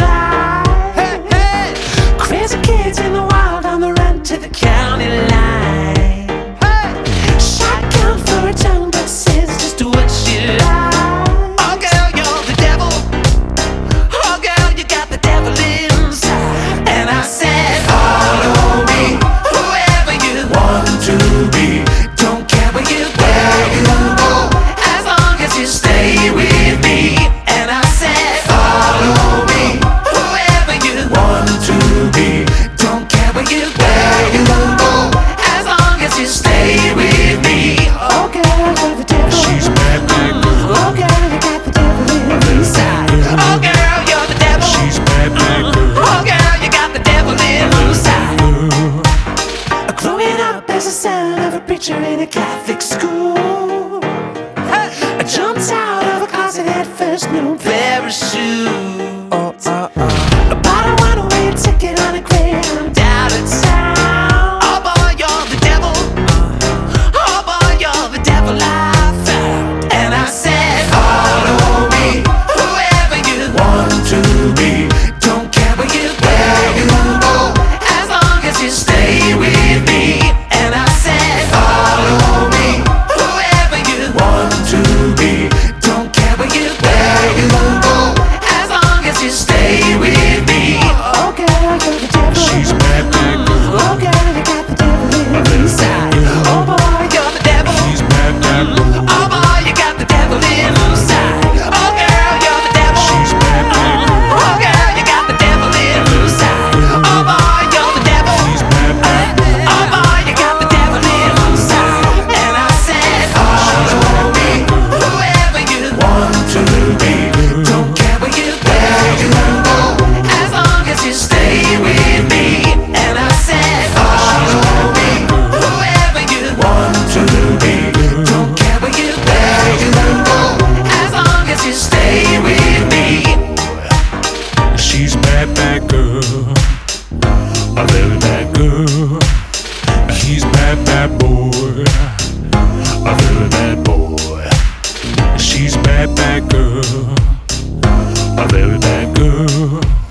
slide. Hey, hey. Crazy kids in the wild on the run to the county line. Hey. Shotgun for a tongue, but says just what she likes. Oh girl, you're the devil. Oh girl, you got the devil inside. And I said, Follow me, whoever you want to be. don't care where you Where you go, as long as you stay with me. And I said, follow me, whoever you want to be. don't care where you Where you go, as long as you stay with me. Oh girl, you're the devil. she's bad, bad girl. Oh girl, you got the devil inside. Oh girl, you're the devil. She's bad, bad girl. Oh girl, you got the devil inside. Growing up as a son of a preacher in a Catholic school, I jumped out of a closet head first, no parachute. Bought a one-way ticket on a Greyhound down to town. Oh boy, you're the devil. Oh boy, you're the devil I found. And I said, Follow me, whoever you want to be. don't care where you Where you go, as long as you stay with me. And I said, follow me, whoever you want to be. don't care where you Where you go, as long as you stay with me. Oh girl, you're the devil. she's bad, bad girl. Oh girl, you got the devil inside. Oh boy, you're the devil. She's bad, bad girl. Oh boy, you got the devil inside. Oh girl, you're the devil. She's bad, bad girl. Oh girl, you got the devil inside. Oh boy, you're the devil. She's bad, bad girl. Oh boy, you got the devil inside. And I said, Follow me, whoever you want to be. don't care where you Where you go, as long as you stay with me. And I said, follow me, whoever you want to be. don't care where you Where you go, as long as you stay with me. she's bad, bad girl. A very bad girl. He's bad, bad boy. A very bad boy. She's bad, bad girl. A very bad girl.